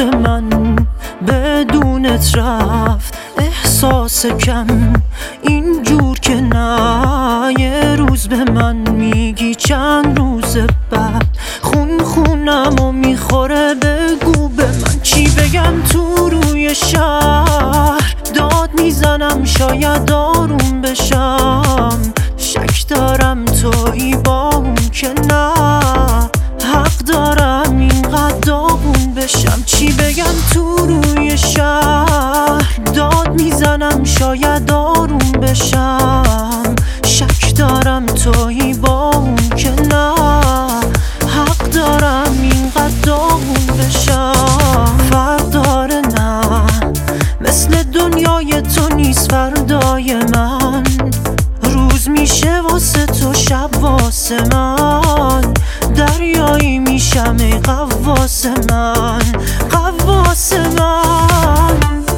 من بدونت رفت احساس کم اینجور که نه. یه روز به من میگی چند روز بعد خونم و میخوره. بگو به من چی بگم تو روی شهر، داد میزنم شاید آروم بشم. شک دارم تویی با اون که نه، حق دارم اینقدر داغون بشم. چی بگم تو روی شهر، داد میزنم شاید آروم بشم. شک دارم تویی با اون که نه، حق دارم اینقدر داغون بشم. فرق داره نه، مثل دنیای تو نیست فردای من. روز میشه واسه تو شب واسه من، دریایی میشم ای غواص من، غواص من.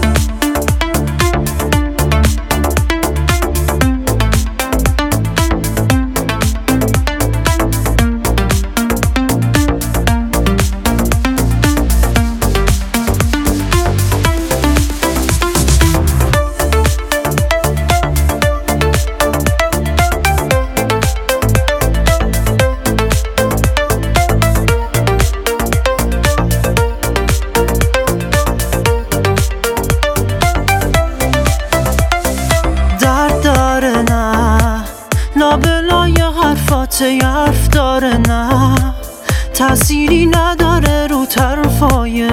لابلای حرفات یه حرف داره نه، تأثیری نداره رو حرفای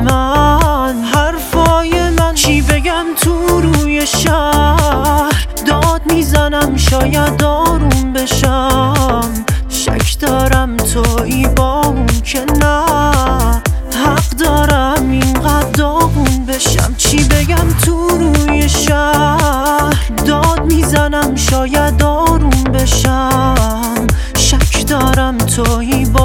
من. چی بگم تو روی شهر، داد میزنم شاید آروم بشم. شک دارم تویی با اون که نه، حق دارم اینقدر داغون بشم. چی بگم تو روی شهر، داد میزنم شاید آروم بشم. شک دارم تویی با